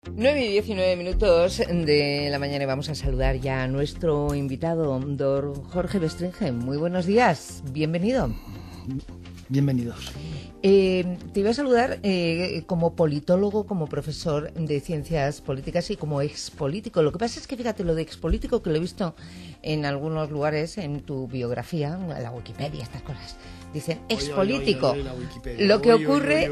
9:19 de la mañana y vamos a saludar ya a nuestro invitado, don Jorge Bestringe. Muy buenos días, bienvenido. Bienvenidos. Te iba a saludar como politólogo, como profesor de ciencias políticas y como expolítico. Lo que pasa es que fíjate, lo de expolítico que lo he visto en algunos lugares en tu biografía, en la Wikipedia, estas cosas. Dicen expolítico. Lo que ocurre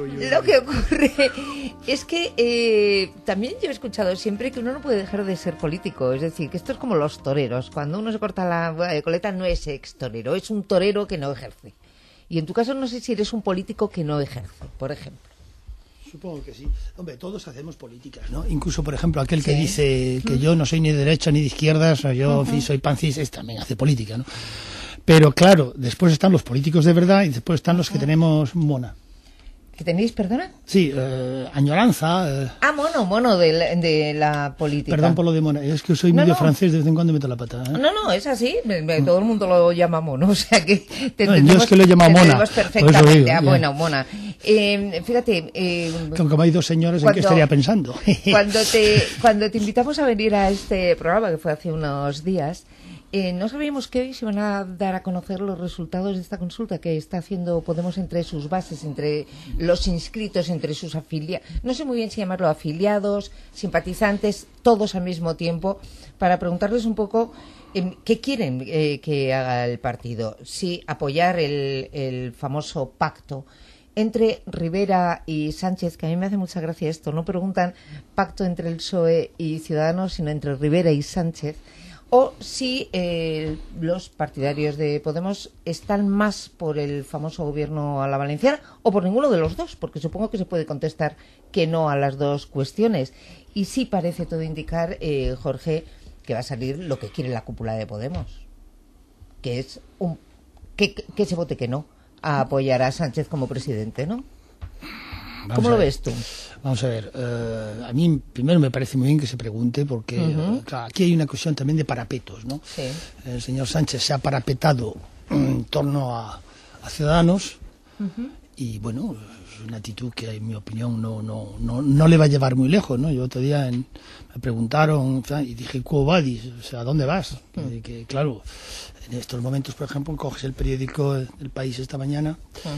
es que también yo he escuchado siempre que uno no puede dejar de ser político. Es decir, que esto es como los toreros. Cuando uno se corta la coleta no es ex-torero, es un torero que no ejerce. Y en tu caso no sé si eres un político que no ejerce, por ejemplo. Supongo que sí. Hombre, todos hacemos políticas, ¿no? Incluso, por ejemplo, aquel que dice que yo no soy ni de derecha ni de izquierdas, o yo soy pancis, también hace política, ¿no? Pero claro, después están los políticos de verdad y después están los que tenemos mona. ¿Que tenéis, perdona? Sí, añoranza. Mono de la política. Perdón por lo de mona, es que soy medio francés, de vez en cuando meto la pata. No, es así, todo el mundo lo llama mono, o sea que te yo es que lo llamo mona. Perfectamente, mona. Fíjate... como hay dos señores, ¿en qué estaría pensando? Cuando te invitamos a venir a este programa, que fue hace unos días... no sabíamos que hoy se van a dar a conocer los resultados de esta consulta que está haciendo Podemos entre sus bases, entre los inscritos, entre sus afiliados, no sé muy bien si llamarlo afiliados, simpatizantes, todos al mismo tiempo, para preguntarles un poco qué quieren que haga el partido. Si apoyar el famoso pacto entre Rivera y Sánchez, que a mí me hace mucha gracia esto, no preguntan pacto entre el PSOE y Ciudadanos, sino entre Rivera y Sánchez, o si los partidarios de Podemos están más por el famoso gobierno a la valenciana o por ninguno de los dos, porque supongo que se puede contestar que no a las dos cuestiones. Y sí parece todo indicar, Jorge, que va a salir lo que quiere la cúpula de Podemos, que es que se vote que no a apoyar a Sánchez como presidente, ¿no? ¿Cómo lo ves tú? Vamos a ver, a mí primero me parece muy bien que se pregunte porque claro, aquí hay una cuestión también de parapetos, ¿no? Sí. El señor Sánchez se ha parapetado en torno a Ciudadanos y bueno, es una actitud que en mi opinión no le va a llevar muy lejos, ¿no? Yo otro día me preguntaron y dije, ¿Quo vadis? O sea, ¿a dónde vas? Y que claro, en estos momentos, por ejemplo, coges el periódico El País esta mañana,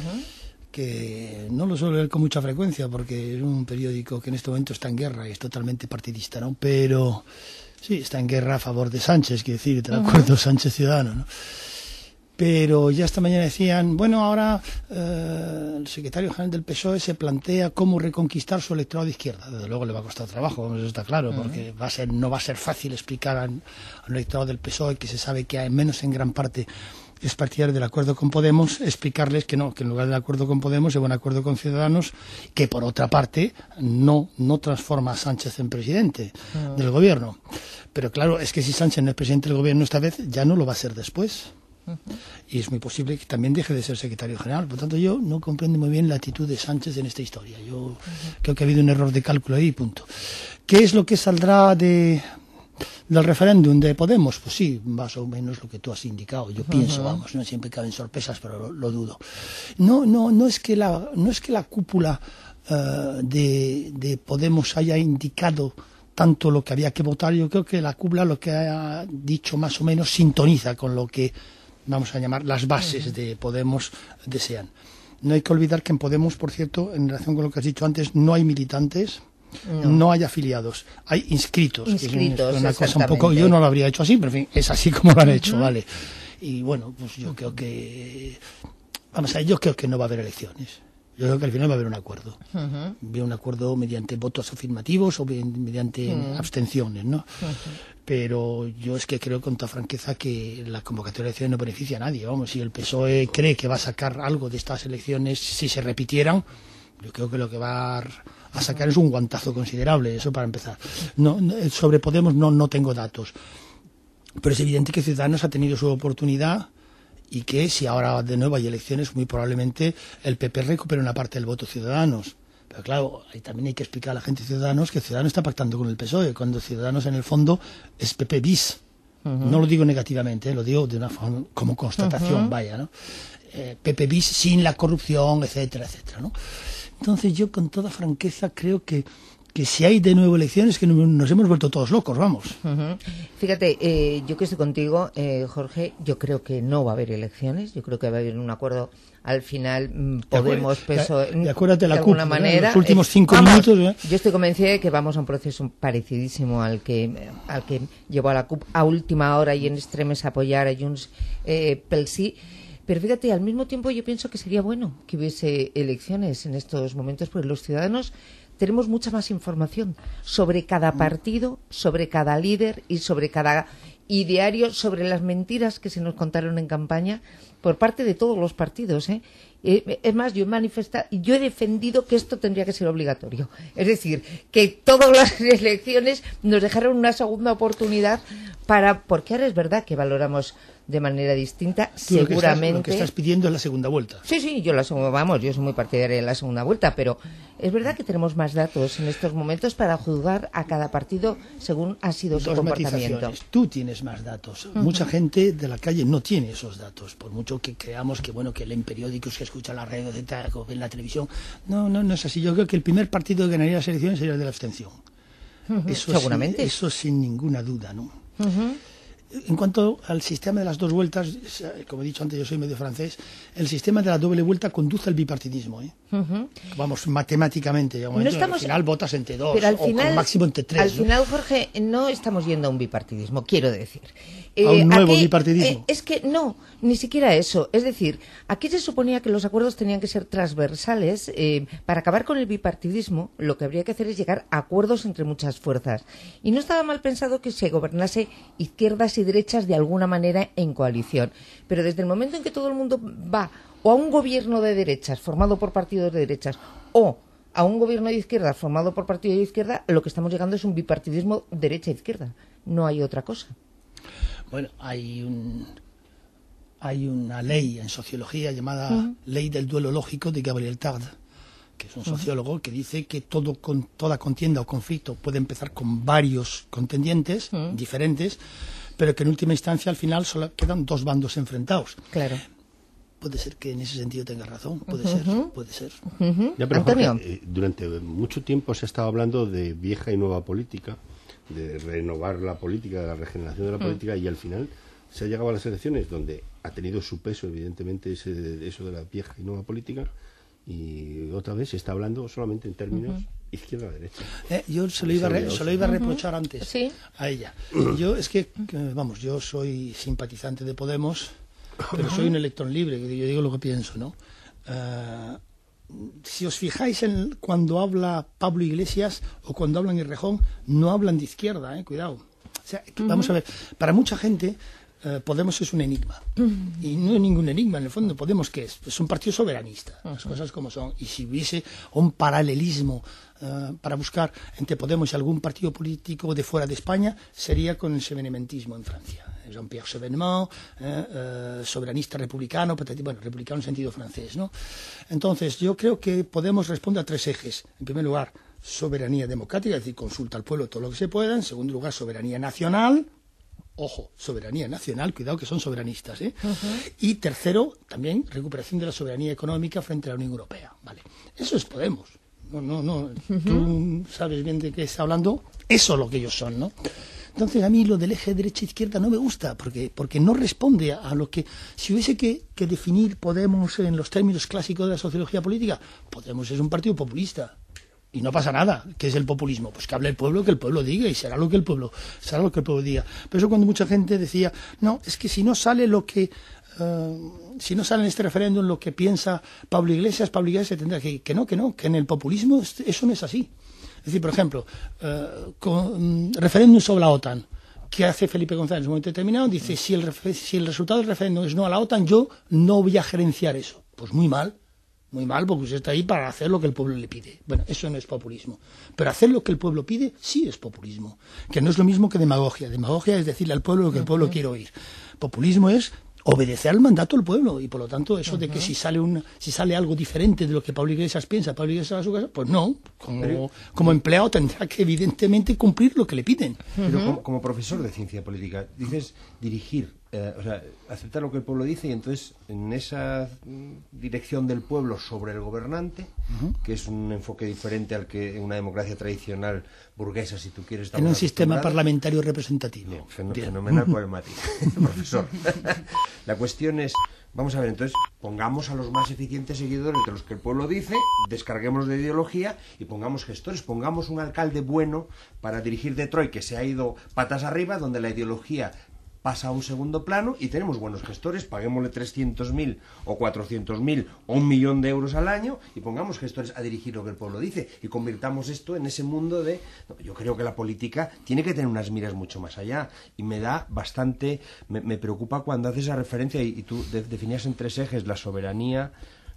que no lo suelo leer con mucha frecuencia porque es un periódico que en este momento está en guerra y es totalmente partidista, ¿no? Pero sí, está en guerra a favor de Sánchez, quiere decir, del acuerdo Sánchez-Ciudadano, ¿no? Pero ya esta mañana decían, bueno, ahora el secretario general del PSOE se plantea cómo reconquistar su electorado de izquierda. Desde luego le va a costar trabajo, eso está claro, porque no va a ser fácil explicar al electorado del PSOE, que se sabe que al menos en gran parte es partidario del acuerdo con Podemos, explicarles que no, que en lugar del acuerdo con Podemos lleva un acuerdo con Ciudadanos, que por otra parte no transforma a Sánchez en presidente del gobierno. Pero claro, es que si Sánchez no es presidente del gobierno esta vez, ya no lo va a ser después. Y es muy posible que también deje de ser secretario general. Por tanto, yo no comprendo muy bien la actitud de Sánchez en esta historia. Yo creo que ha habido un error de cálculo ahí, punto. ¿Qué es lo que saldrá del referéndum de Podemos? Pues sí, más o menos lo que tú has indicado. Yo pienso, vamos, no siempre caben sorpresas, pero lo dudo. No es que la cúpula de Podemos haya indicado tanto lo que había que votar. Yo creo que la cúpula lo que ha dicho más o menos sintoniza con lo que vamos a llamar las bases de Podemos desean. No hay que olvidar que en Podemos, por cierto, en relación con lo que has dicho antes, no hay militantes. No hay afiliados, hay inscritos. Que es una cosa un poco, yo no lo habría hecho así, pero en fin, es así como lo han hecho, ¿vale? Y bueno, pues yo creo que yo creo que no va a haber elecciones. Yo creo que al final va a haber un acuerdo. Veo un acuerdo mediante votos afirmativos o mediante abstenciones, ¿no? Pero yo es que creo con toda franqueza que la convocatoria de elecciones no beneficia a nadie. Vamos, si el PSOE cree que va a sacar algo de estas elecciones si se repitieran, yo creo que lo que va a sacar es un guantazo considerable, eso para empezar. Sobre Podemos no tengo datos, pero es evidente que Ciudadanos ha tenido su oportunidad y que si ahora de nuevo hay elecciones, muy probablemente el PP recupere una parte del voto Ciudadanos. Pero claro, ahí también hay que explicar a la gente de Ciudadanos que Ciudadanos está pactando con el PSOE, cuando Ciudadanos en el fondo es PP bis. No lo digo negativamente, lo digo de una forma como constatación, vaya, ¿no? PP bis sin la corrupción, etcétera, etcétera, ¿no? Entonces yo con toda franqueza creo que que si hay de nuevo elecciones, que nos hemos vuelto todos locos, vamos. Fíjate, yo que estoy contigo, Jorge, yo creo que no va a haber elecciones, yo creo que va a haber un acuerdo al final, Podemos, PSOE, de alguna manera. Los últimos 5 minutos. Yo estoy convencida de que vamos a un proceso parecidísimo al que llevó a la CUP a última hora y en extremes a apoyar a Junts pel Sí. Pero fíjate, al mismo tiempo yo pienso que sería bueno que hubiese elecciones en estos momentos, porque los ciudadanos tenemos mucha más información sobre cada partido, sobre cada líder y sobre cada ideario, sobre las mentiras que se nos contaron en campaña por parte de todos los partidos, ¿eh? Es más, yo he defendido que esto tendría que ser obligatorio. Es decir, que todas las elecciones nos dejaron una segunda oportunidad porque ahora es verdad que valoramos de manera distinta, seguramente. Lo que estás pidiendo es la segunda vuelta. Sí, yo soy muy partidaria de la segunda vuelta, pero es verdad que tenemos más datos en estos momentos para juzgar a cada partido según ha sido su comportamiento. Tú tienes más datos. Mucha gente de la calle no tiene esos datos, por mucho que creamos que leen periódicos, que escuchan la radio, que ven la televisión. No es así. Yo creo que el primer partido que ganaría las elecciones sería el de la abstención. Seguramente. Eso sin ninguna duda, ¿no? En cuanto al sistema de las dos vueltas, como he dicho antes, yo soy medio francés, el sistema de la doble vuelta conduce al bipartidismo. Vamos, matemáticamente, al final votas entre dos, pero al o final, con máximo entre tres. Al final, Jorge, no estamos yendo a un bipartidismo, quiero decir. ¿A un nuevo bipartidismo? Es que no, ni siquiera eso. Es decir, aquí se suponía que los acuerdos tenían que ser transversales. Para acabar con el bipartidismo, lo que habría que hacer es llegar a acuerdos entre muchas fuerzas. Y no estaba mal pensado que se gobernase izquierdas y derechas de alguna manera en coalición. Pero desde el momento en que todo el mundo va o a un gobierno de derechas formado por partidos de derechas o a un gobierno de izquierdas formado por partidos de izquierda, lo que estamos llegando es un bipartidismo derecha-izquierda. No hay otra cosa. Bueno, hay una ley en sociología llamada Ley del Duelo Lógico de Gabriel Tarde, que es un sociólogo que dice que toda contienda o conflicto puede empezar con varios contendientes diferentes, pero que en última instancia al final solo quedan dos bandos enfrentados. Claro. Puede ser que en ese sentido tenga razón, puede ser. Ya, pero Antonio. Jorge, durante mucho tiempo se ha estado hablando de vieja y nueva política, de renovar la política, de la regeneración de la política, y al final se ha llegado a las elecciones donde ha tenido su peso, evidentemente, eso de la vieja y nueva política, y otra vez se está hablando solamente en términos izquierda-derecha. Yo se lo iba a reprochar antes a ella. Yo yo soy simpatizante de Podemos, pero soy un electrón libre, que yo digo lo que pienso, ¿no? Si os fijáis en cuando habla Pablo Iglesias o cuando hablan en Errejón, no hablan de izquierda, cuidado. O sea, vamos a ver, para mucha gente Podemos es un enigma. Y no es ningún enigma, en el fondo. Podemos, ¿qué es? Es un partido soberanista, las cosas como son. Y si hubiese un paralelismo para buscar entre Podemos y algún partido político de fuera de España, sería con el sevenimentismo en Francia. Jean-Pierre Chevènement, soberanista republicano, republicano en sentido francés, ¿no? Entonces, yo creo que Podemos responde a tres ejes. En primer lugar, soberanía democrática, es decir, consulta al pueblo todo lo que se pueda. En segundo lugar, soberanía nacional. Ojo, soberanía nacional, cuidado que son soberanistas, Y tercero, también recuperación de la soberanía económica frente a la Unión Europea. Vale, eso es Podemos. No. Tú sabes bien de qué está hablando. Eso es lo que ellos son, ¿no? Entonces a mí lo del eje derecha-izquierda no me gusta, porque no responde a lo que... Si hubiese que definir Podemos en los términos clásicos de la sociología política, Podemos es un partido populista. Y no pasa nada. ¿Qué es el populismo? Pues que hable el pueblo, que el pueblo diga, y será lo que el pueblo diga. Por eso cuando mucha gente decía, no, es que si no sale si no sale en este referéndum lo que piensa Pablo Iglesias tendrá que en el populismo eso no es así. Es decir, por ejemplo, con referéndum sobre la OTAN, ¿qué hace Felipe González en un momento determinado? Dice, si el resultado del referéndum es no a la OTAN, yo no voy a gerenciar eso. Pues muy mal, porque usted está ahí para hacer lo que el pueblo le pide. Bueno, eso no es populismo. Pero hacer lo que el pueblo pide sí es populismo, que no es lo mismo que demagogia. Demagogia es decirle al pueblo lo que el pueblo quiere oír. Populismo es obedecer al mandato del pueblo, y por lo tanto eso de que si sale algo diferente de lo que Pablo Iglesias piensa, Pablo Iglesias a su casa, pues no, como empleado tendrá que evidentemente cumplir lo que le piden. Pero como profesor de ciencia política, dices dirigir o sea, aceptar lo que el pueblo dice y entonces en esa dirección del pueblo sobre el gobernante, que es un enfoque diferente al que en una democracia tradicional burguesa, si tú quieres... En un sistema parlamentario representativo. Bien, fenomenal por el matiz, profesor. La cuestión es, vamos a ver, entonces pongamos a los más eficientes seguidores de los que el pueblo dice, descarguémonos de ideología y pongamos gestores, pongamos un alcalde bueno para dirigir Detroit que se ha ido patas arriba, donde la ideología pasa a un segundo plano y tenemos buenos gestores, paguémosle 300.000 o 400.000 o 1 millón de euros al año y pongamos gestores a dirigir lo que el pueblo dice y convirtamos esto en ese mundo de... No, yo creo que la política tiene que tener unas miras mucho más allá y me da bastante... Me preocupa cuando haces esa referencia y tú definías en 3 ejes la soberanía...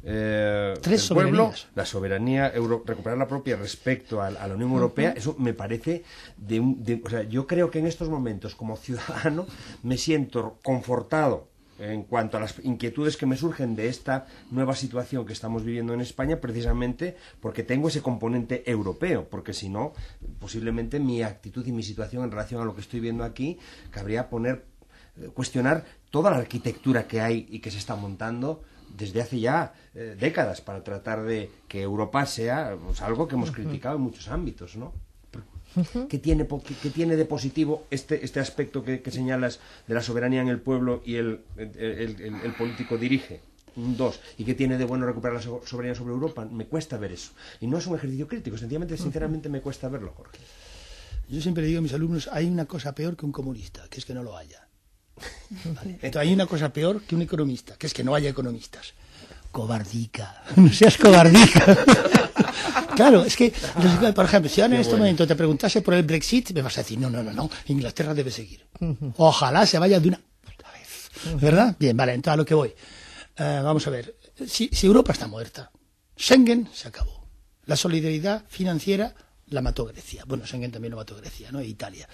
Tres pueblo, la soberanía recuperar la propia respecto a la Unión Europea, eso me parece o sea, yo creo que en estos momentos como ciudadano me siento confortado en cuanto a las inquietudes que me surgen de esta nueva situación que estamos viviendo en España, precisamente porque tengo ese componente europeo, porque si no, posiblemente mi actitud y mi situación en relación a lo que estoy viendo aquí cabría cuestionar toda la arquitectura que hay y que se está montando desde hace ya décadas para tratar de que Europa sea algo que hemos criticado en muchos ámbitos, ¿no? ¿Qué tiene de positivo este aspecto que señalas de la soberanía en el pueblo y el político dirige? 2. ¿Y qué tiene de bueno recuperar la soberanía sobre Europa? Me cuesta ver eso. Y no es un ejercicio crítico, sencillamente, sinceramente me cuesta verlo, Jorge. Yo siempre digo a mis alumnos, hay una cosa peor que un comunista, que es que no lo haya. Vale. Entonces hay una cosa peor que un economista, que es que no haya economistas. Cobardica, no seas cobardica. Claro, es que, por ejemplo, si ahora en este momento te preguntase por el Brexit, me vas a decir, no, Inglaterra debe seguir. Ojalá se vaya de una puta vez. ¿Verdad? Bien, vale, entonces a lo que voy. Vamos a ver, si Europa está muerta, Schengen se acabó. La solidaridad financiera la mató Grecia. Bueno, Schengen también lo mató Grecia, ¿no? E Italia.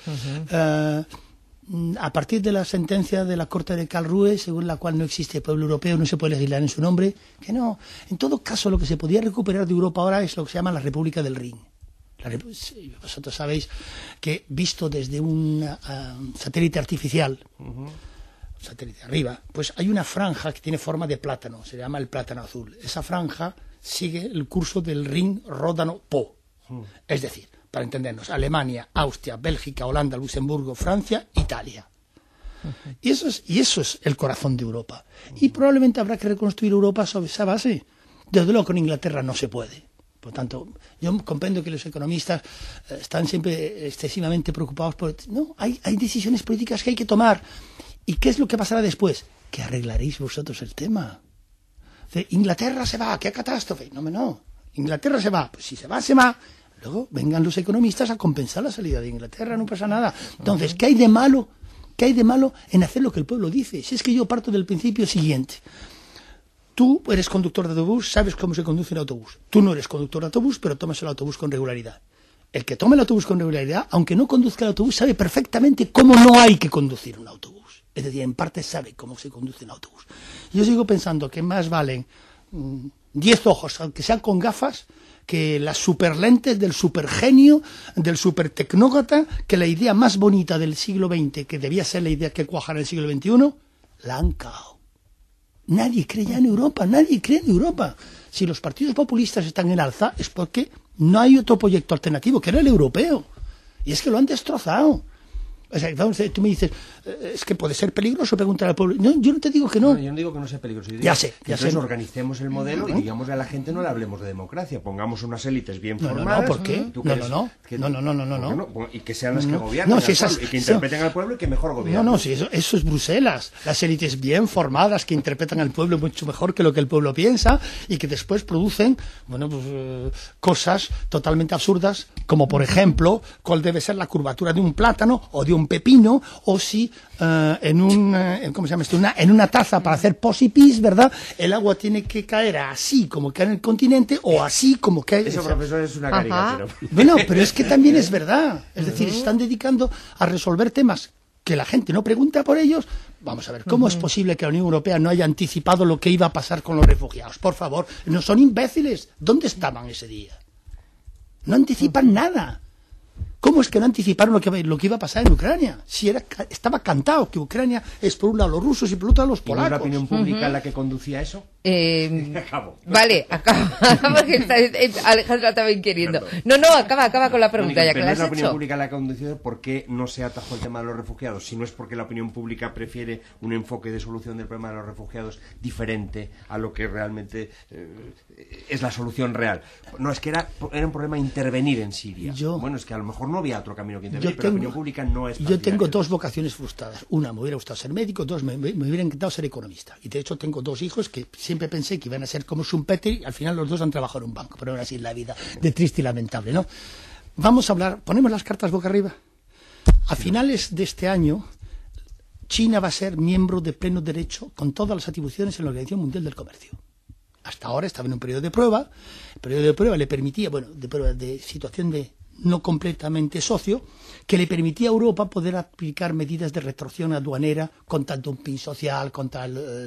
A partir de la sentencia de la Corte de Karlsruhe, según la cual no existe pueblo europeo, no se puede legislar en su nombre, que no. En todo caso, lo que se podía recuperar de Europa ahora es lo que se llama la República del Rin. Vosotros sabéis que visto desde un satélite artificial, satélite arriba, pues hay una franja que tiene forma de plátano, se llama el plátano azul. Esa franja sigue el curso del Rin-Ródano-Po. Es decir, para entendernos, Alemania, Austria, Bélgica, Holanda, Luxemburgo, Francia, Italia. Y eso es el corazón de Europa. Y probablemente habrá que reconstruir Europa sobre esa base. Desde luego con Inglaterra no se puede. Por tanto, yo comprendo que los economistas están siempre excesivamente preocupados por... No, hay decisiones políticas que hay que tomar. ¿Y qué es lo que pasará después? Que arreglaréis vosotros el tema. Inglaterra se va, qué catástrofe. No. Inglaterra se va. Pues si se va, se va. Luego vengan los economistas a compensar la salida de Inglaterra, no pasa nada. Entonces, ¿qué hay de malo? ¿Qué hay de malo en hacer lo que el pueblo dice? Si es que yo parto del principio siguiente. Tú eres conductor de autobús, sabes cómo se conduce un autobús. Tú no eres conductor de autobús, pero tomas el autobús con regularidad. El que toma el autobús con regularidad, aunque no conduzca el autobús, sabe perfectamente cómo no hay que conducir un autobús. Es decir, en parte sabe cómo se conduce un autobús. Yo sigo pensando que más valen 10 ojos, aunque sean con gafas, que las superlentes del supergenio, del supertecnócrata, que la idea más bonita del siglo XX, que debía ser la idea que cuajara en el siglo XXI, la han cagado. Nadie cree ya en Europa, nadie cree en Europa. Si los partidos populistas están en alza es porque no hay otro proyecto alternativo, que era el europeo. Y es que lo han destrozado. O sea, tú me dices, es que puede ser peligroso preguntar al pueblo. No, yo no te digo que no. Yo no digo que no sea peligroso. Ya sé. Entonces organicemos el modelo y digamos a la gente no le hablemos de democracia. Pongamos unas élites bien formadas. No, ¿por qué? No. Y que sean las que gobiernen al pueblo, y que interpreten al pueblo y que mejor gobiernen. No, sí, eso es Bruselas. Las élites bien formadas que interpretan al pueblo mucho mejor que lo que el pueblo piensa y que después producen, cosas totalmente absurdas, como por ejemplo, cuál debe ser la curvatura de un plátano o de un pepino, o si en una taza para hacer posipis, ¿verdad? El agua tiene que caer así como cae en el continente o así como cae... Eso, profesor, es una caricatura. Bueno, pero es que también es verdad. Es decir, se están dedicando a resolver temas que la gente no pregunta por ellos. Vamos a ver, ¿cómo es posible que la Unión Europea no haya anticipado lo que iba a pasar con los refugiados? Por favor, no son imbéciles. ¿Dónde estaban ese día? No anticipan nada. ¿Cómo es que no anticiparon lo que iba a pasar en Ucrania? Si estaba cantado que Ucrania es por un lado los rusos y por otro lado los polacos. ¿Y no era la opinión pública la que conducía a eso? Acabo. Vale, acaba. Porque Alejandra también queriendo. No, acaba con la pregunta ya que la has hecho. ¿No es la opinión pública la que ha conducido? ¿Por qué no se atajó el tema de los refugiados? Si no es porque la opinión pública prefiere un enfoque de solución del problema de los refugiados diferente a lo que realmente es la solución real. No, es que era un problema intervenir en Siria. Bueno, es que a lo mejor no había otro camino que intervenir, pero la opinión pública no es partidaria. Yo tengo dos vocaciones frustradas. Una, me hubiera gustado ser médico. Dos, me hubiera encantado ser economista. Y de hecho tengo dos hijos que siempre pensé que iban a ser como Schumpeter y al final los dos han trabajado en un banco. Pero ahora sí, la vida de triste y lamentable, ¿no? Vamos a hablar, ponemos las cartas boca arriba. A finales de este año, China va a ser miembro de pleno derecho con todas las atribuciones en la Organización Mundial del Comercio. Hasta ahora estaba en un periodo de prueba. El periodo de prueba le permitía, de situación de no completamente socio, que le permitía a Europa poder aplicar medidas de retorsión aduanera contra el dumping social, contra,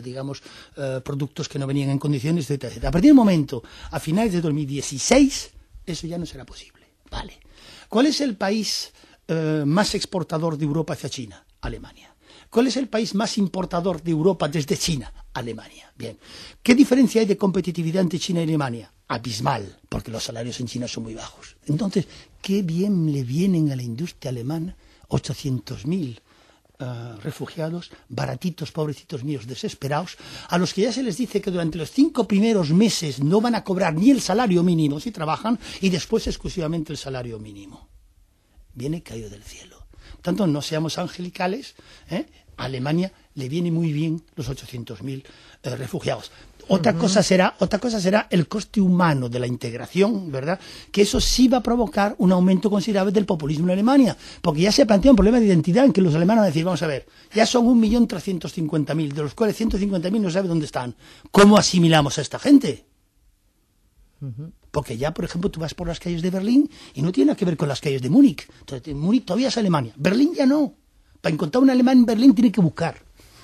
productos que no venían en condiciones, etcétera, etcétera. A partir del momento, a finales de 2016, eso ya no será posible. Vale. ¿Cuál es el país más exportador de Europa hacia China? Alemania. ¿Cuál es el país más importador de Europa desde China? Alemania. Bien. ¿Qué diferencia hay de competitividad entre China y Alemania? Abismal, porque los salarios en China son muy bajos. Entonces, qué bien le vienen a la industria alemana 800.000 refugiados, baratitos, pobrecitos míos, desesperados, a los que ya se les dice que durante los 5 primeros meses no van a cobrar ni el salario mínimo si trabajan y después exclusivamente el salario mínimo. Viene caído del cielo. Tanto no seamos angelicales, a Alemania le viene muy bien los 800.000 refugiados. Otra cosa será el coste humano de la integración, ¿verdad? Que eso sí va a provocar un aumento considerable del populismo en Alemania, porque ya se plantea un problema de identidad en que los alemanes van a decir, vamos a ver, ya son 1.350.000, de los cuales 150.000 no sabe dónde están. ¿Cómo asimilamos a esta gente? Porque ya, por ejemplo, tú vas por las calles de Berlín y no tiene nada que ver con las calles de Múnich. Entonces, Múnich todavía es Alemania, Berlín ya no. Para encontrar un alemán en Berlín tiene que buscar.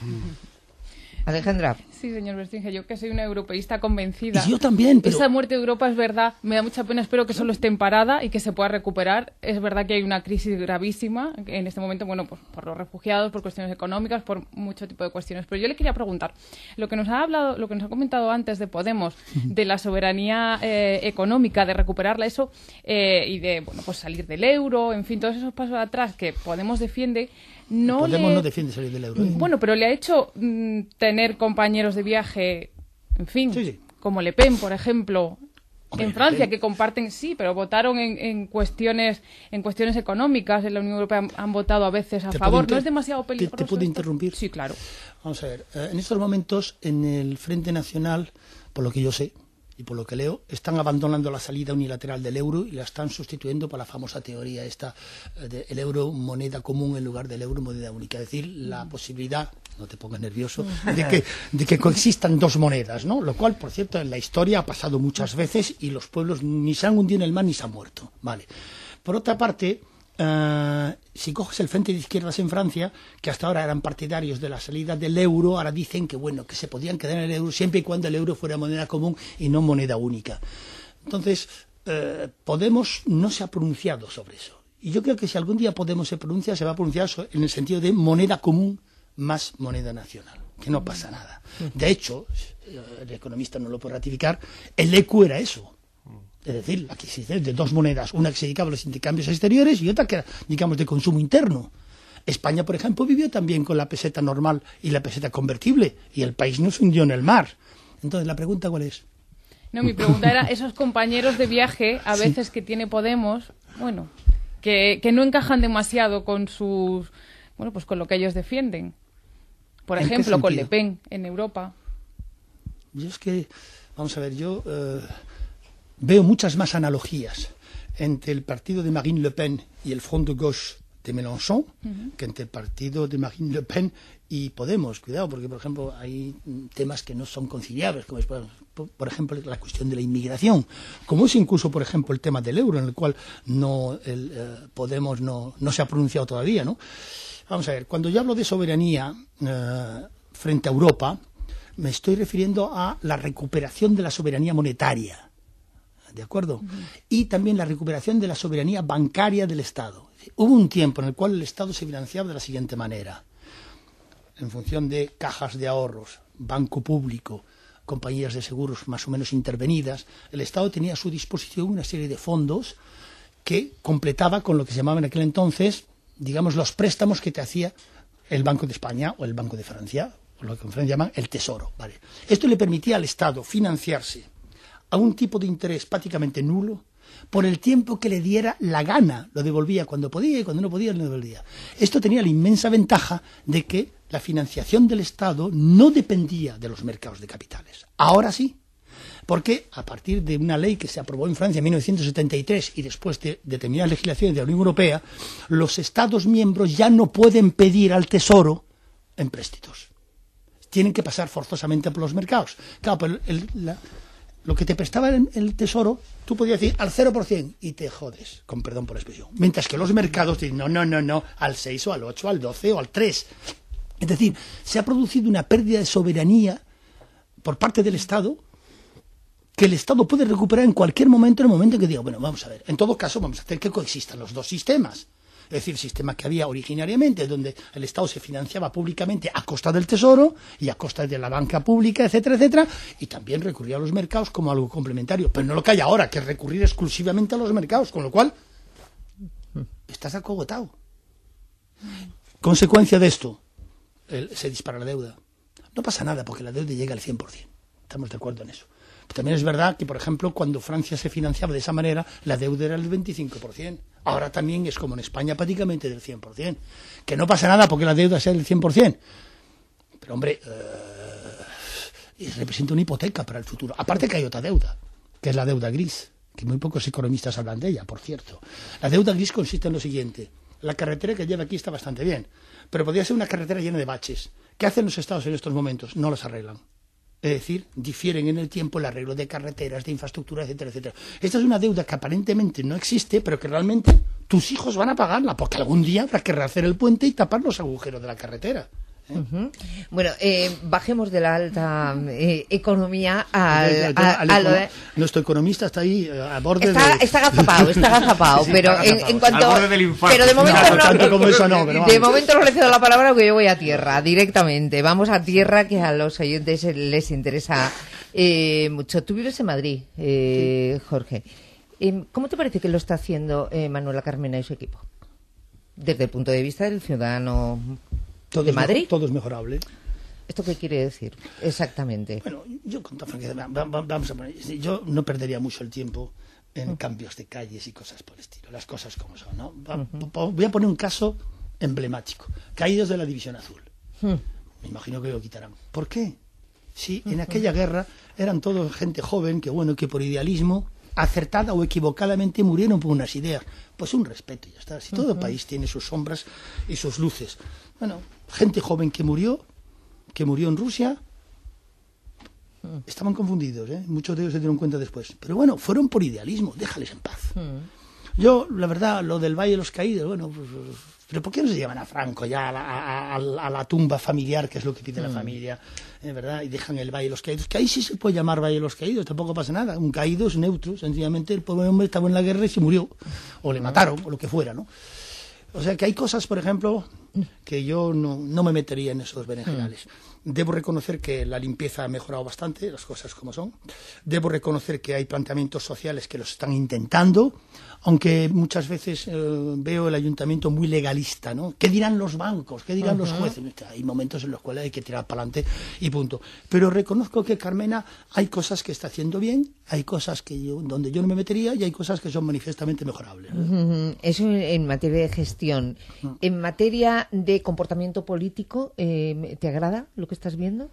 Alejandra. Sí, señor Bertinge, yo que soy una europeísta convencida. Y yo también, pero... Esa muerte de Europa es verdad, me da mucha pena, espero que solo esté parada y que se pueda recuperar. Es verdad que hay una crisis gravísima en este momento, bueno, pues por los refugiados, por cuestiones económicas, por mucho tipo de cuestiones. Pero yo le quería preguntar, lo que nos ha comentado antes de Podemos, de la soberanía económica, de recuperarla, eso, y de, bueno, pues salir del euro, en fin, todos esos pasos atrás que Podemos defiende, no defiende salir del euro. Bueno, pero le ha hecho tener compañeros de viaje, en fin, sí. Como Le Pen, por ejemplo, en Francia, que comparten, sí, pero votaron en cuestiones económicas. En la Unión Europea han votado a veces a favor. ¿No es demasiado peligroso? ¿Te puedo interrumpir? Sí, claro. Vamos a ver, en estos momentos, en el Frente Nacional, por lo que yo sé, y por lo que leo, están abandonando la salida unilateral del euro y la están sustituyendo por la famosa teoría esta del euro moneda común en lugar del euro moneda única. Es decir, la posibilidad, no te pongas nervioso, de que coexistan dos monedas, ¿no? Lo cual, por cierto, en la historia ha pasado muchas veces y los pueblos ni se han hundido en el mar ni se han muerto. Vale. Por otra parte, si coges el Frente de Izquierdas en Francia, que hasta ahora eran partidarios de la salida del euro, ahora dicen que bueno, que se podían quedar en el euro siempre y cuando el euro fuera moneda común y no moneda única. Entonces, Podemos no se ha pronunciado sobre eso. Y yo creo que si algún día Podemos se pronuncia, se va a pronunciar en el sentido de moneda común más moneda nacional, que no pasa nada. De hecho, el economista no lo puede ratificar, el ECU era eso. Es decir, la existencia de dos monedas, una que se dedicaba a los intercambios exteriores y otra que era, digamos, de consumo interno. España, por ejemplo, vivió también con la peseta normal y la peseta convertible, y el país no se hundió en el mar. Entonces, ¿la pregunta cuál es? No, mi pregunta era, esos compañeros de viaje, a veces que tiene Podemos, bueno, que no encajan demasiado con sus, bueno, pues con lo que ellos defienden. Por ejemplo, con Le Pen en Europa. Yo es que, vamos a ver, yo... veo muchas más analogías entre el partido de Marine Le Pen y el Front de Gauche de Mélenchon que entre el partido de Marine Le Pen y Podemos. Cuidado, porque, por ejemplo, hay temas que no son conciliables, como es, por ejemplo, la cuestión de la inmigración, como es incluso, por ejemplo, el tema del euro, en el cual Podemos no se ha pronunciado todavía, ¿no? Vamos a ver, cuando yo hablo de soberanía frente a Europa, me estoy refiriendo a la recuperación de la soberanía monetaria. ¿de acuerdo? Y también la recuperación de la soberanía bancaria del Estado. Hubo un tiempo en el cual el Estado se financiaba de la siguiente manera, en función de cajas de ahorros, banco público, compañías de seguros más o menos intervenidas. El Estado tenía a su disposición una serie de fondos que completaba con lo que se llamaba en aquel entonces, digamos, los préstamos que te hacía el Banco de España o el Banco de Francia, o lo que en Francia llaman el Tesoro, ¿vale? Esto le permitía al Estado financiarse a un tipo de interés prácticamente nulo por el tiempo que le diera la gana. Lo devolvía cuando podía y cuando no podía lo devolvía. Esto tenía la inmensa ventaja de que la financiación del Estado no dependía de los mercados de capitales. Ahora sí, porque a partir de una ley que se aprobó en Francia en 1973 y después de determinadas legislaciones de la Unión Europea, los Estados miembros ya no pueden pedir al Tesoro empréstitos. Tienen que pasar forzosamente por los mercados. Claro, pero lo que te prestaba el Tesoro, tú podías decir al 0% y te jodes, con perdón por la expresión. Mientras que los mercados dicen no, al 6 o al 8, al 12 o al 3. Es decir, se ha producido una pérdida de soberanía por parte del Estado que el Estado puede recuperar en cualquier momento, en el momento en que diga, bueno, vamos a ver, en todo caso vamos a hacer que coexistan los dos sistemas. Es decir, el sistema que había originariamente, donde el Estado se financiaba públicamente a costa del Tesoro y a costa de la banca pública, etcétera, etcétera, y también recurría a los mercados como algo complementario. Pero no lo que hay ahora, que es recurrir exclusivamente a los mercados, con lo cual estás acogotado. Consecuencia de esto, se dispara la deuda. No pasa nada porque la deuda llega al 100%. Estamos de acuerdo en eso. Pero también es verdad que, por ejemplo, cuando Francia se financiaba de esa manera, la deuda era del 25%. Ahora también es como en España prácticamente del 100%. Que no pasa nada porque la deuda sea del 100%. Pero, hombre, representa una hipoteca para el futuro. Aparte que hay otra deuda, que es la deuda gris, que muy pocos economistas hablan de ella, por cierto. La deuda gris consiste en lo siguiente. La carretera que lleva aquí está bastante bien, pero podría ser una carretera llena de baches. ¿Qué hacen los Estados en estos momentos? No los arreglan. Es decir, difieren en el tiempo el arreglo de carreteras, de infraestructura, etcétera, etcétera. Esta es una deuda que aparentemente no existe, pero que realmente tus hijos van a pagarla, porque algún día habrá que rehacer el puente y tapar los agujeros de la carretera. Bueno, bajemos de la alta economía Nuestro economista está ahí a borde está agazapado, pero en cuanto al borde del infarto. Pero de momento de momento no le cedo la palabra porque yo voy a tierra directamente. Vamos a tierra, que a los oyentes les interesa mucho. Tú vives en Madrid, Jorge. ¿Cómo te parece que lo está haciendo Manuela Carmena y su equipo? Desde el punto de vista del ciudadano de Madrid. Todo es mejorable. ¿Esto qué quiere decir exactamente? Bueno, yo con toda franqueza, vamos a poner, yo no perdería mucho el tiempo en cambios de calles y cosas por el estilo, las cosas como son, ¿no? Voy a poner un caso emblemático, caídos de la División Azul. Me imagino que lo quitarán. ¿Por qué? Si en aquella guerra eran todos gente joven que por idealismo, acertada o equivocadamente, murieron por unas ideas. Pues un respeto y ya está. Si todo país tiene sus sombras y sus luces. Bueno, gente joven que murió en Rusia, estaban confundidos, ¿eh? Muchos de ellos se dieron cuenta después. Pero bueno, fueron por idealismo, déjales en paz. Yo, la verdad, lo del Valle de los Caídos, bueno, pero ¿por qué no se llevan a Franco ya a la tumba familiar, que es lo que pide la familia, ¿verdad? Y dejan el Valle de los Caídos, que ahí sí se puede llamar Valle de los Caídos, tampoco pasa nada. Un caído es neutro, sencillamente el pobre hombre estaba en la guerra y se murió, o le mataron, o lo que fuera, ¿no? O sea que hay cosas, por ejemplo, que yo no me metería en esos berenjenales. Debo reconocer que la limpieza ha mejorado bastante, las cosas como son. Debo reconocer que hay planteamientos sociales que los están intentando, aunque muchas veces veo el ayuntamiento muy legalista, ¿no? ¿Qué dirán los bancos? ¿Qué dirán los jueces? Hay momentos en los cuales hay que tirar para adelante y punto. Pero reconozco que Carmena hay cosas que está haciendo bien, hay cosas donde yo no me metería y hay cosas que son manifiestamente mejorables, ¿no? Eso en materia de gestión. En materia de comportamiento político, ¿te agrada lo que estás viendo?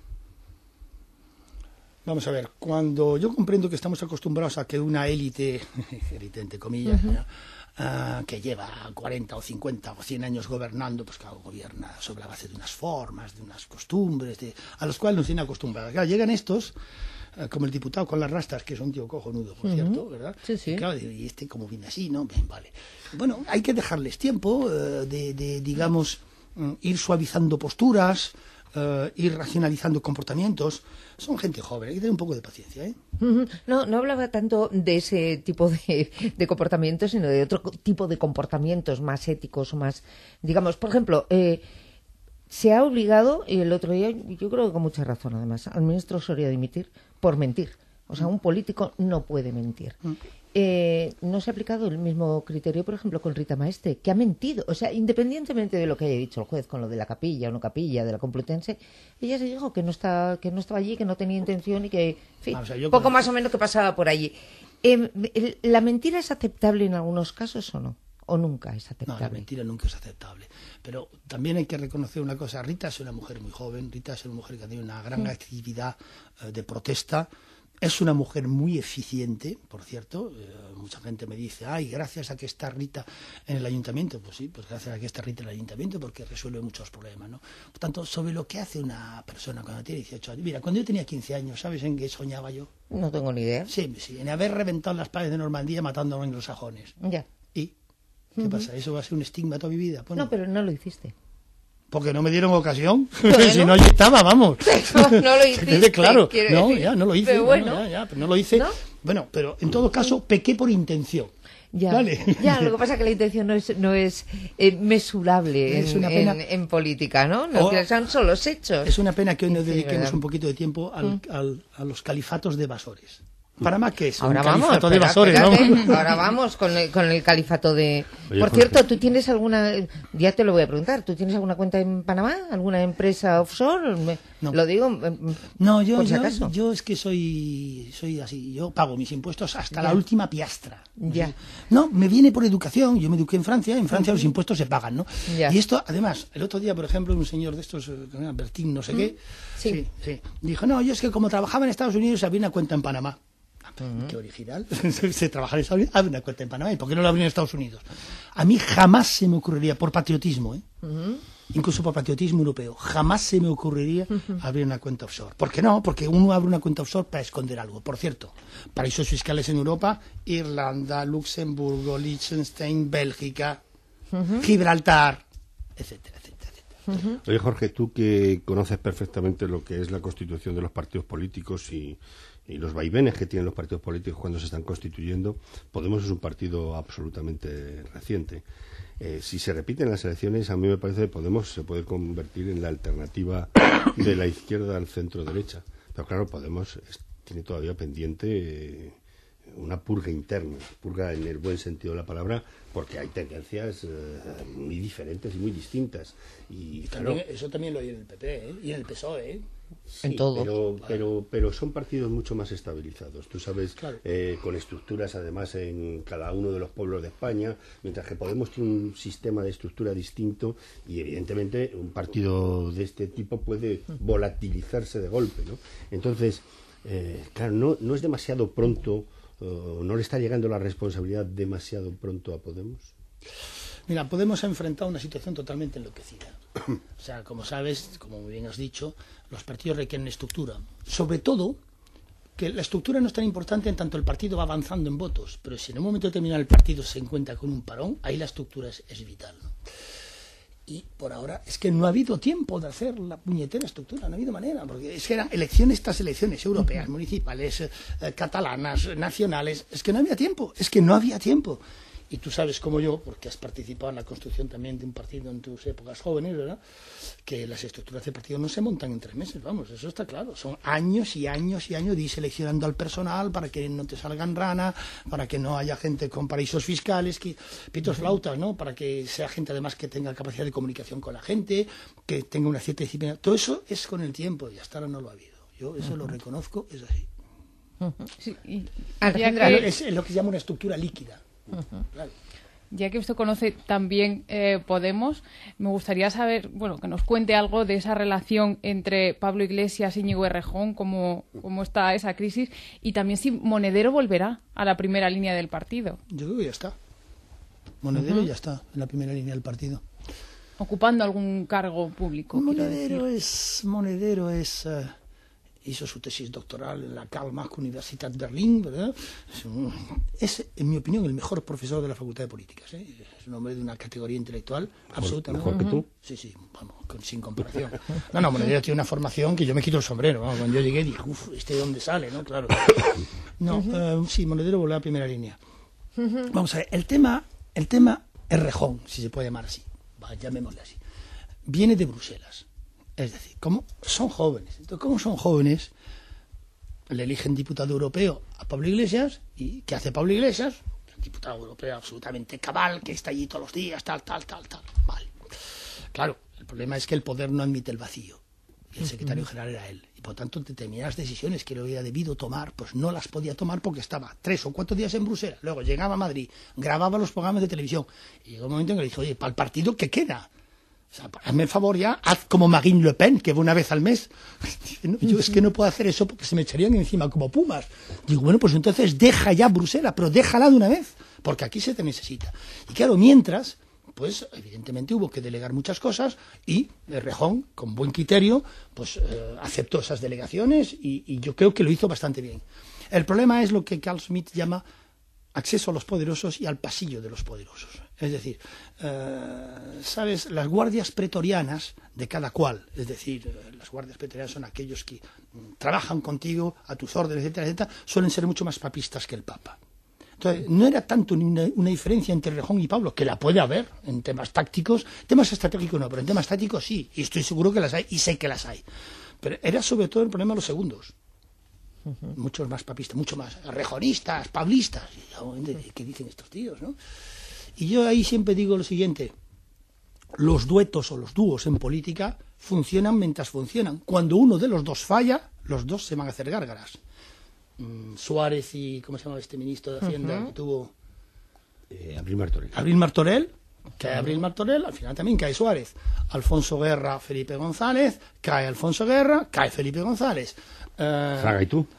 Vamos a ver, cuando yo comprendo que estamos acostumbrados a que una élite entre comillas, que lleva 40 o 50 o 100 años gobernando, pues claro, gobierna sobre la base de unas formas, de unas costumbres, a los cuales nos tienen acostumbrados. Claro, llegan estos, como el diputado con las rastas, que es un tío cojonudo, por cierto, ¿verdad? Sí, sí. Y claro, y este como viene así, ¿no? Bien, vale. Bueno, hay que dejarles tiempo digamos, ir suavizando posturas, ir racionalizando comportamientos. Son gente joven, hay que tener un poco de paciencia, ¿eh? No hablaba tanto de ese tipo de comportamientos, sino de otro tipo de comportamientos más éticos o más, digamos, por ejemplo, se ha obligado, y el otro día, yo creo que con mucha razón además, al ministro Soria a dimitir por mentir. O sea, un político no puede mentir. No se ha aplicado el mismo criterio, por ejemplo, con Rita Maestre, que ha mentido. O sea, independientemente de lo que haya dicho el juez con lo de la capilla o no capilla, de la Complutense, ella se dijo que no estaba allí, que no tenía intención y que, en fin, poco más o menos que pasaba por allí. ¿La mentira es aceptable en algunos casos o no? ¿O nunca es aceptable? No, la mentira nunca es aceptable. Pero también hay que reconocer una cosa. Rita es una mujer muy joven, Rita es una mujer que ha tenido una gran actividad de protesta. Es una mujer muy eficiente, por cierto. Mucha gente me dice, ay, gracias a que está Rita en el ayuntamiento. Pues sí, pues gracias a que está Rita en el ayuntamiento, porque resuelve muchos problemas, ¿no? Por tanto, sobre lo que hace una persona cuando tiene 18 años. Mira, cuando yo tenía 15 años, ¿sabes en qué soñaba yo? No tengo ni idea. Sí, en haber reventado las paredes de Normandía matando a los anglosajones. Ya. ¿Y qué pasa? ¿Eso va a ser un estigma toda mi vida? Pues no, pero no lo hiciste. Porque no me dieron ocasión. Bueno, si no, allí estaba, vamos. No lo hiciste. Claro, no, ya no lo hice. Pero bueno, pero no lo hice. ¿No? Bueno, pero en todo caso pequé por intención. Ya, ¿vale? Ya, lo que pasa es que la intención no es mesurable en política, ¿no? Son solo los hechos. Es una pena que hoy nos dediquemos un poquito de tiempo a los califatos de evasores. ¿Panamá qué es? Ahora un vamos, califato de evasores, ¿no? Ahora vamos con el califato de... Oye, Por Jorge. cierto, ¿tú tienes alguna... Ya te lo voy a preguntar. ¿Tú tienes alguna cuenta en Panamá? ¿Alguna empresa offshore? No. Lo digo No, por si acaso. yo es que soy así. Yo pago mis impuestos hasta la última piastra. Ya. No, me viene por educación. Yo me eduqué en Francia. En Francia los impuestos se pagan, ¿no? Ya. Y esto, además, el otro día, por ejemplo, un señor de estos, Bertín no sé qué, Sí. dijo, no, yo es que como trabajaba en Estados Unidos había una cuenta en Panamá. Qué original. Se trabaja en Estados Unidos, abre una cuenta en Panamá. ¿Y por qué no la abrí en Estados Unidos? A mí jamás se me ocurriría, por patriotismo, incluso por patriotismo europeo, jamás se me ocurriría abrir una cuenta offshore. ¿Por qué no? Porque uno abre una cuenta offshore para esconder algo. Por cierto, paraísos fiscales en Europa, Irlanda, Luxemburgo, Liechtenstein, Bélgica, Gibraltar, etcétera, etcétera, etcétera. Oye, Jorge, tú que conoces perfectamente lo que es la constitución de los partidos políticos y los vaivenes que tienen los partidos políticos cuando se están constituyendo, Podemos es un partido absolutamente reciente. Si se repiten las elecciones, a mí me parece que Podemos se puede convertir en la alternativa de la izquierda al centro-derecha. Pero claro, Podemos tiene todavía pendiente una purga interna, purga en el buen sentido de la palabra, porque hay tendencias muy diferentes y muy distintas. Y claro, también, eso también lo hay en el PP y en el PSOE. Sí, en todo. pero son partidos mucho más estabilizados, tú sabes, claro. Con estructuras además en cada uno de los pueblos de España, mientras que Podemos tiene un sistema de estructura distinto y evidentemente un partido de este tipo puede volatilizarse de golpe, ¿no? Entonces, claro, no es demasiado pronto, no le está llegando la responsabilidad demasiado pronto a Podemos. Mira, Podemos ha enfrentado una situación totalmente enloquecida. O sea, como sabes, como muy bien has dicho, los partidos requieren estructura. Sobre todo, que la estructura no es tan importante en tanto el partido va avanzando en votos, pero si en un momento determinado el partido se encuentra con un parón, ahí la estructura es vital, ¿no? Y por ahora es que no ha habido tiempo de hacer la puñetera estructura, no ha habido manera, porque es que eran elecciones tras elecciones, europeas, municipales, catalanas, nacionales, es que no había tiempo, Y tú sabes como yo, porque has participado en la construcción también de un partido en tus épocas jóvenes, ¿verdad?, que las estructuras de partido no se montan en 3 meses, vamos, eso está claro. Son años y años y años de ir seleccionando al personal para que no te salgan ranas, para que no haya gente con paraísos fiscales, pitos flautas, ¿no?, para que sea gente además que tenga capacidad de comunicación con la gente, que tenga una cierta disciplina. Todo eso es con el tiempo y hasta ahora no lo ha habido. Yo eso lo reconozco, es así. Sí, Es lo que se llama una estructura líquida. Claro. Ya que usted conoce también Podemos, me gustaría saber, bueno, que nos cuente algo de esa relación entre Pablo Iglesias y Íñigo Errejón, cómo está esa crisis, y también si Monedero volverá a la primera línea del partido. Yo creo que ya está. Monedero ya está en la primera línea del partido. Ocupando algún cargo público. Monedero es hizo su tesis doctoral en la Karl Marx Universität Berlin, ¿verdad? Es, en mi opinión, el mejor profesor de la Facultad de Políticas, ¿eh? Es un hombre de una categoría intelectual absolutamente. ¿Mejor que tú? Sí, vamos, sin comparación. No, Monedero tiene una formación que yo me quito el sombrero, ¿no? Cuando yo llegué dije, uff, ¿este de dónde sale? ¿No? Claro. No, sí, Monedero voló a primera línea. Vamos a ver, el tema Errejón, si se puede llamar así, llamémosle así, viene de Bruselas. Es decir, como son jóvenes. Entonces, como son jóvenes, le eligen diputado europeo a Pablo Iglesias. ¿Y qué hace Pablo Iglesias? Un diputado europeo absolutamente cabal, que está allí todos los días, tal. Vale. Claro, el problema es que el poder no admite el vacío. Y el secretario general era él. Y por tanto, determinadas decisiones que le hubiera debido tomar, pues no las podía tomar porque estaba 3 o 4 días en Bruselas. Luego llegaba a Madrid, grababa los programas de televisión. Y llegó un momento en que le dije, oye, ¿para el partido qué queda? O sea, hazme el favor ya, haz como Marine Le Pen, que va una vez al mes. No, yo es que no puedo hacer eso porque se me echarían encima como pumas. Digo, bueno, pues entonces deja ya Bruselas, pero déjala de una vez, porque aquí se te necesita. Y claro, mientras, pues evidentemente hubo que delegar muchas cosas y Errejón, con buen criterio, pues aceptó esas delegaciones y yo creo que lo hizo bastante bien. El problema es lo que Carl Schmitt llama acceso a los poderosos y al pasillo de los poderosos. Es decir, ¿sabes? Las guardias pretorianas de cada cual, es decir, las guardias pretorianas son aquellos que trabajan contigo a tus órdenes, etcétera, suelen ser mucho más papistas que el Papa. Entonces, no era tanto ni una diferencia entre Errejón y Pablo, que la puede haber en temas tácticos, temas estratégicos no, pero en temas tácticos sí, y estoy seguro que las hay, y sé que las hay. Pero era sobre todo el problema de los segundos. Muchos más papistas, mucho más rejonistas, pablistas. ¿Qué dicen estos tíos, no? Y yo ahí siempre digo lo siguiente: los duetos o los dúos en política funcionan mientras funcionan. Cuando uno de los dos falla, los dos se van a hacer gárgaras. Suárez y, ¿cómo se llama este ministro de Hacienda que tuvo? Abril Martorell. Cae Abril Martorell, al final también cae Suárez. Alfonso Guerra, Felipe González, cae Alfonso Guerra, cae Felipe González. Fraga, ¿y tú?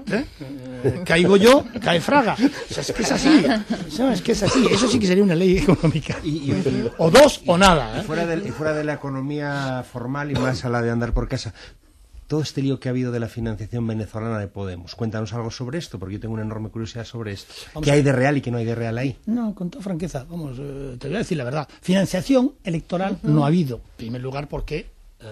Caigo yo, cae Fraga. O sea, es que es así. Es que es así. Eso sí que sería una ley económica. O dos o nada. Fuera de la economía formal y más a la de andar por casa. Todo este lío que ha habido de la financiación venezolana de Podemos. Cuéntanos algo sobre esto, porque yo tengo una enorme curiosidad sobre esto. ¿Qué hay de real y qué no hay de real ahí? No, con toda franqueza, vamos, te voy a decir la verdad. Financiación electoral no ha habido. En primer lugar porque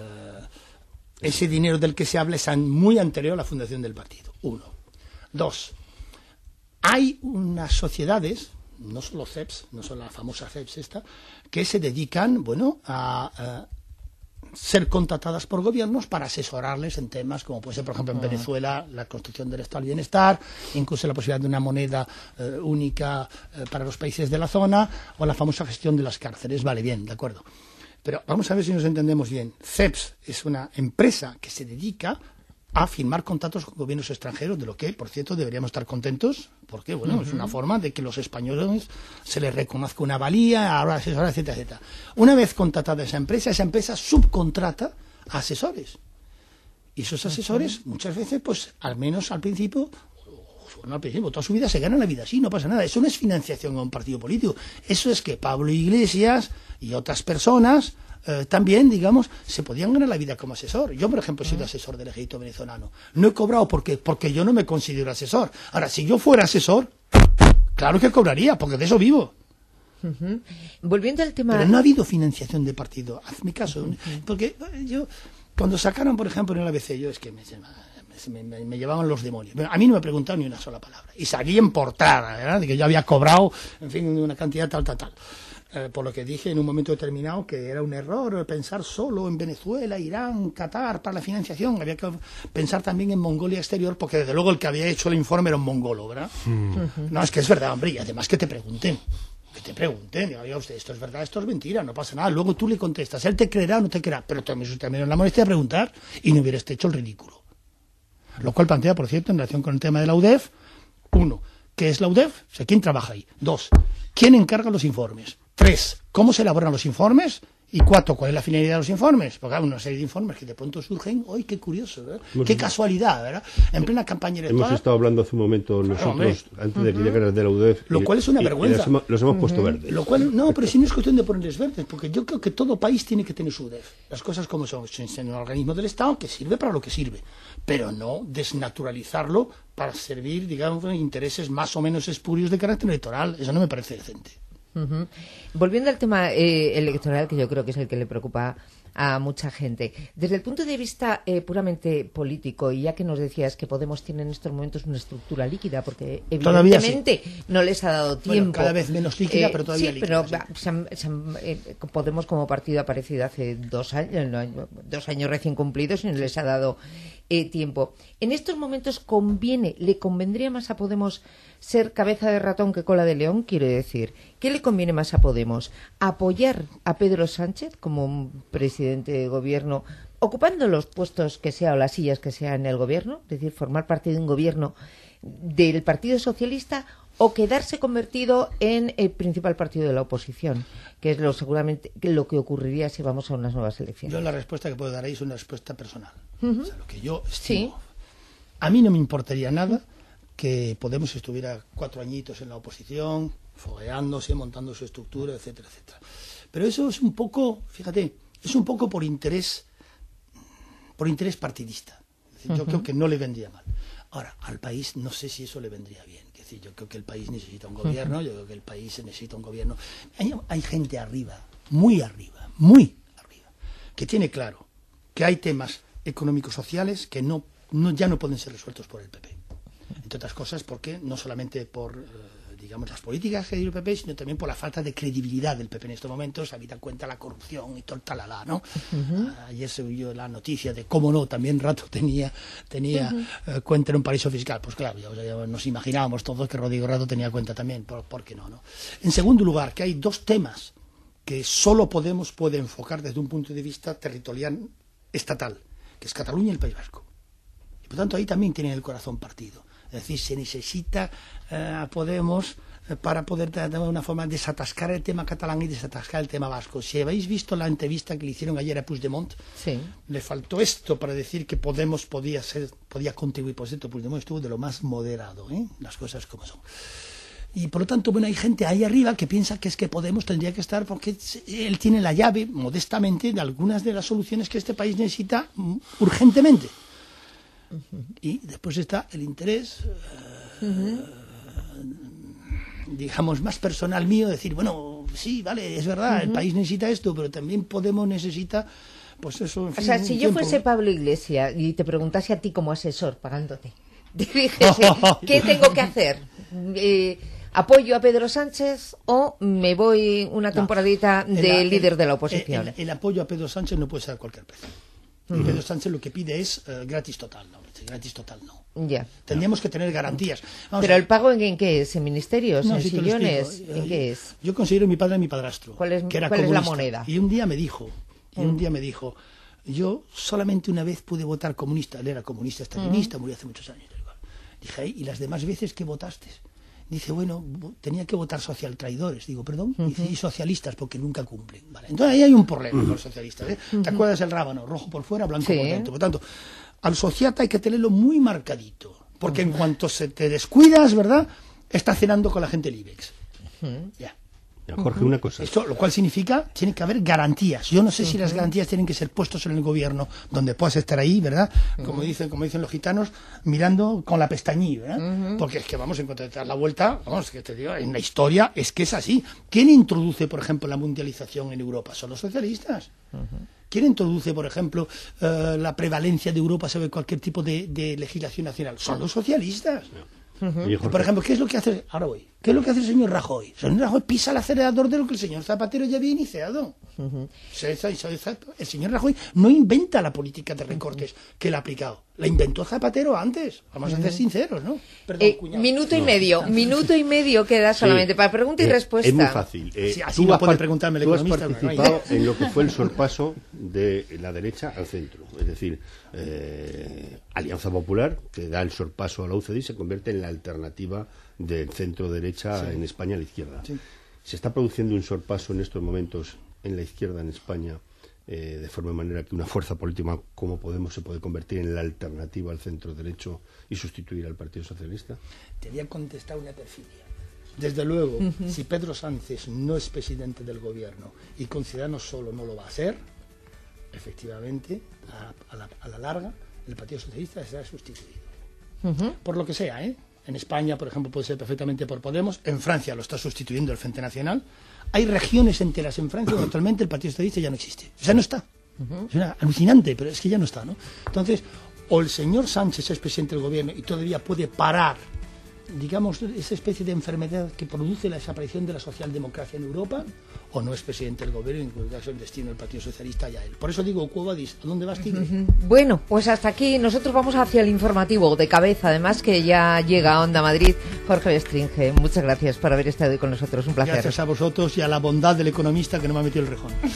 ese dinero del que se habla es muy anterior a la fundación del partido. 1. 2. Hay unas sociedades, no solo CEPS, no solo la famosa CEPS esta, que se dedican, bueno, a ser contratadas por gobiernos para asesorarles en temas como puede ser, por ejemplo, en Venezuela, la construcción del Estado del Bienestar, incluso la posibilidad de una moneda única para los países de la zona, o la famosa gestión de las cárceles. Vale, bien, de acuerdo. Pero vamos a ver si nos entendemos bien. CEPS es una empresa que se dedica a firmar contratos con gobiernos extranjeros, de lo que, por cierto, deberíamos estar contentos, porque, bueno, es una forma de que los españoles se les reconozca una valía, ahora asesorar, etcétera, etcétera. Una vez contratada esa empresa subcontrata a asesores. Y esos asesores, muchas veces, pues, al menos al principio, toda su vida se gana la vida así, no pasa nada. Eso no es financiación a un partido político. Eso es que Pablo Iglesias y otras personas también, digamos, se podían ganar la vida como asesor. Yo, por ejemplo, he sido asesor del ejército venezolano. No he cobrado porque yo no me considero asesor. Ahora, si yo fuera asesor, claro que cobraría, porque de eso vivo. Volviendo al tema... Pero no ha habido financiación de partido. Hazme caso. Porque yo, cuando sacaron, por ejemplo, en el ABC, yo es que me llevaban los demonios. A mí no me preguntaron ni una sola palabra. Y salí en portada, ¿verdad? De que yo había cobrado, en fin, una cantidad tal. Por lo que dije en un momento determinado que era un error pensar solo en Venezuela, Irán, Qatar para la financiación. Había que pensar también en Mongolia exterior, porque desde luego el que había hecho el informe era un mongolo, ¿verdad? No, es que es verdad, hombre, y además que te pregunten, diga, oiga usted, esto es verdad, esto es mentira, no pasa nada. Luego tú le contestas, él te creerá o no te creerá, pero también la molestia de preguntar y no hubieras hecho el ridículo. Lo cual plantea, por cierto, en relación con el tema de la UDEF, 1, ¿qué es la UDEF? O sea, ¿quién trabaja ahí? 2, ¿quién encarga los informes? 3, ¿cómo se elaboran los informes? Y 4, ¿cuál es la finalidad de los informes? Porque hay una serie de informes que de pronto surgen, ¡ay, qué curioso! ¿verdad? ¡Qué casualidad! ¿verdad? En plena campaña electoral... Hemos estado hablando hace un momento nosotros, antes de que llegaras de la UDEF... Lo cual es una vergüenza. Los hemos puesto verdes. Lo cual, no, pero si no es cuestión de ponerles verdes, porque yo creo que todo país tiene que tener su UDEF. Las cosas como son, es un organismo del Estado que sirve para lo que sirve, pero no desnaturalizarlo para servir, digamos, intereses más o menos espurios de carácter electoral. Eso no me parece decente. Volviendo al tema electoral, que yo creo que es el que le preocupa a mucha gente, desde el punto de vista puramente político, y ya que nos decías que Podemos tiene en estos momentos una estructura líquida, porque evidentemente no les ha dado tiempo. Bueno, cada vez menos líquida, pero todavía líquida. Pero Podemos como partido ha aparecido hace 2 años, no, 2 años recién cumplidos, y no les ha dado tiempo. En estos momentos le convendría más a Podemos ser cabeza de ratón que cola de león, quiero decir. ¿Qué le conviene más a Podemos? ¿Apoyar a Pedro Sánchez como presidente de gobierno, ocupando los puestos que sea o las sillas que sea en el gobierno? Es decir, formar parte de un gobierno del Partido Socialista, o quedarse convertido en el principal partido de la oposición, que es seguramente lo que ocurriría si vamos a unas nuevas elecciones. Yo la respuesta que puedo dar ahí es una respuesta personal. O sea, lo que yo estimo. Sí. A mí no me importaría nada que Podemos estuviera 4 añitos en la oposición, fogueándose, montando su estructura, etcétera, etcétera. Pero eso es un poco, fíjate, es un poco por interés partidista. Es decir, yo creo que no le vendría mal. Ahora, al país no sé si eso le vendría bien. Es decir, yo creo que el país necesita un gobierno, yo creo que el país necesita un gobierno. Hay gente arriba, muy arriba, que tiene claro que hay temas económicos sociales que ya no pueden ser resueltos por el PP. Entre otras cosas porque no solamente por digamos las políticas que dio el PP, sino también por la falta de credibilidad del PP en estos momentos, habida cuenta la corrupción y todo el talala, ¿no? Ayer se oyó la noticia de cómo no, también rato tenía cuenta en un paraíso fiscal. Pues claro, ya nos imaginábamos todos que Rodrigo Rato tenía cuenta también, ¿por qué no? En segundo lugar, que hay 2 temas que solo Podemos puede enfocar desde un punto de vista territorial estatal, que es Cataluña y el País Vasco. Y por tanto ahí también tienen el corazón partido. Es decir, se necesita a Podemos para poder de alguna forma desatascar el tema catalán y desatascar el tema vasco. Si habéis visto la entrevista que le hicieron ayer a Puigdemont, sí, le faltó esto para decir que Podemos podía contribuir. Por cierto, Puigdemont estuvo de lo más moderado, las cosas como son. Y por lo tanto, bueno, hay gente ahí arriba que piensa que es que Podemos tendría que estar porque él tiene la llave, modestamente, de algunas de las soluciones que este país necesita urgentemente. Y después está el interés, digamos, más personal mío, decir, bueno, sí, vale, es verdad, el país necesita esto, pero también Podemos necesita, pues eso, en fin, o sea, si yo fuese Pablo Iglesias y te preguntase a ti como asesor, pagándote, te dijese, ¿qué tengo que hacer? ¿Apoyo a Pedro Sánchez o me voy una temporadita de líder de la oposición? El apoyo a Pedro Sánchez no puede ser a cualquier precio. Y Pedro Sánchez lo que pide es gratis total, no. Ya. Tendríamos que tener garantías. Pero el pago ¿en qué es? ¿En ministerios? ¿En sillones? ¿En qué es? Yo considero mi padre a mi padrastro. ¿Cuál es la moneda? Y un día me dijo, yo solamente una vez pude votar comunista. Él era comunista estalinista, murió hace muchos años. Dije, ¿y las demás veces que votaste? Dice, bueno, tenía que votar social traidores. Digo, perdón, dice, y socialistas porque nunca cumplen. Vale, entonces ahí hay un problema con los socialistas. ¿Te acuerdas del rábano? Rojo por fuera, blanco por dentro. Por tanto, al sociata hay que tenerlo muy marcadito, porque en cuanto se te descuidas, ¿verdad?, está cenando con la gente del IBEX. Ya. Jorge, una cosa. Esto, lo cual significa, tiene que haber garantías. Yo no sé si las garantías tienen que ser puestos en el gobierno, donde puedas estar ahí, ¿verdad? Como dicen los gitanos, mirando con la pestañilla, ¿verdad? Porque es que vamos, en cuanto te das la vuelta, vamos, que te digo, en la historia es que es así. ¿Quién introduce, por ejemplo, la mundialización en Europa? Son los socialistas. ¿Quién introduce, por ejemplo, la prevalencia de Europa sobre cualquier tipo de legislación nacional? Son los socialistas. Por ejemplo, ¿qué es lo que hace? Ahora voy. ¿Qué es lo que hace el señor Rajoy? El señor Rajoy pisa el acelerador de lo que el señor Zapatero ya había iniciado. El señor Rajoy no inventa la política de recortes que él ha aplicado. La inventó Zapatero antes. Vamos a ser sinceros, ¿no? Perdón, minuto y medio queda solamente para pregunta y respuesta. Es muy fácil. Así no puede preguntarme el economista. Tú has participado en lo que fue el sorpaso de la derecha al centro. Es decir, Alianza Popular, que da el sorpaso a la UCD y se convierte en la alternativa del centro-derecha en España a la izquierda. Sí. Se está produciendo un sorpaso en estos momentos en la izquierda en España, de forma manera que una fuerza política como Podemos se puede convertir en la alternativa al centro derecho y sustituir al Partido Socialista? Te voy a contestar una perfidia. Desde luego, si Pedro Sánchez no es presidente del gobierno y con Ciudadanos solo no lo va a hacer, efectivamente, a la larga, el Partido Socialista será sustituido. Por lo que sea, ¿eh? En España, por ejemplo, puede ser perfectamente por Podemos. En Francia lo está sustituyendo el Frente Nacional. Hay regiones enteras en Francia donde actualmente el Partido Socialista ya no existe. O sea, no está. Es alucinante, pero es que ya no está, ¿no? Entonces, o el señor Sánchez es presidente del gobierno y todavía puede parar, digamos, esa especie de enfermedad que produce la desaparición de la socialdemocracia en Europa, o no es presidente del gobierno, y en cualquier caso el destino del Partido Socialista ya él. Por eso digo, Quo Vadis, ¿a dónde vas, tigre? Bueno, pues hasta aquí. Nosotros vamos hacia el informativo de cabeza, además, que ya llega a Onda Madrid. Jorge Bestringe, muchas gracias por haber estado hoy con nosotros. Un placer. Gracias a vosotros y a la bondad del economista que no me ha metido el rejón.